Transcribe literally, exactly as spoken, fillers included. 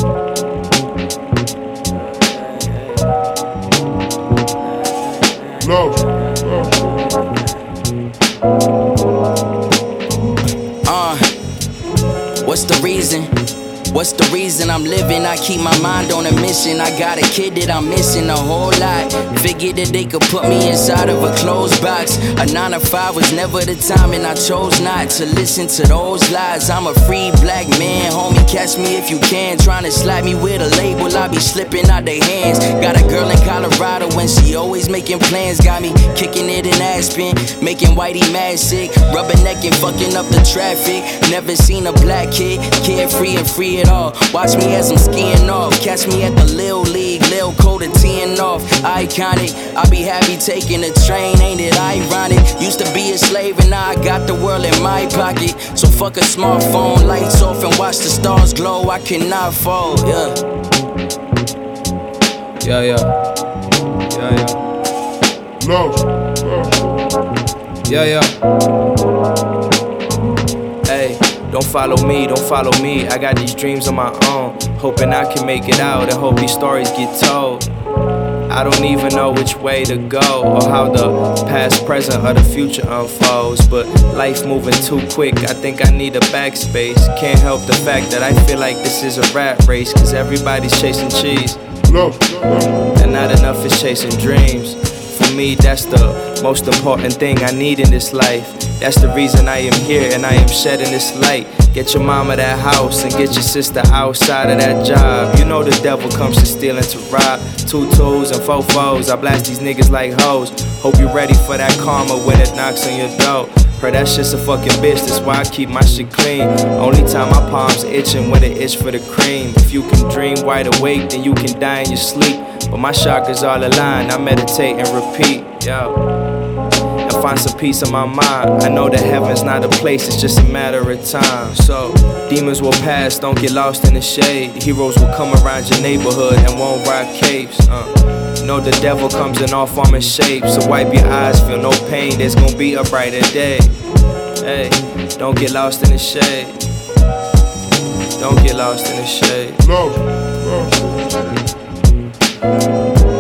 No. Uh, what's the reason? What's the reason I'm living? I keep my mind on a mission. I got a kid that I'm missing a whole lot. Figured that they could put me inside of a closed box. A nine to five was never the time, and I chose not to listen to those lies. I'm a free black man, homie, catch me if you can. Trying to slap me with a label, I be slipping out their hands. Got a girl in Colorado and she always making plans. Got me kicking it in Aspen, making whitey mad sick. Rubbernecking, fucking up the traffic. Never seen a black kid, carefree and free at all. Watch me as I'm skiing off. Catch me at the Lil League, Lil Coda teeing off. Iconic, I be happy taking a train, ain't it ironic? Used to be a slave and now I got the world in my pocket. So fuck a smartphone, lights off and watch the stars glow. I cannot fall, yeah. Yeah, yeah. Yeah, yeah. No. Yeah, yeah. Hey, don't follow me, don't follow me. I got these dreams on my own, hoping I can make it out and hope these stories get told. I don't even know which way to go or how the past, present, or the future unfolds. But life moving too quick, I think I need a backspace. Can't help the fact that I feel like this is a rat race, cause everybody's chasing cheese, No. and not enough is chasing dreams. For me, that's the most important thing I need in this life. That's the reason I am here and I am shedding this light. Get your mama that house and get your sister outside of that job. You know the devil comes to steal and to rob. Two twos and four fours, I blast these niggas like hoes. Hope you ready for that karma when it knocks on your door. Heard that shit's a fucking bitch, that's why I keep my shit clean. Only time my palms itching when it itch for the cream. If you can dream wide awake, then you can die in your sleep. But my chakras all aligned, I meditate and repeat, yo. And find some peace in my mind. I know that heaven's not a place, it's just a matter of time. So, demons will pass, don't get lost in the shade. Heroes will come around your neighborhood and won't rock capes. Uh, know the devil comes in all form and shapes. So wipe your eyes, feel no pain, there's gonna be a brighter day. Hey, don't get lost in the shade. Don't get lost in the shade. No. No.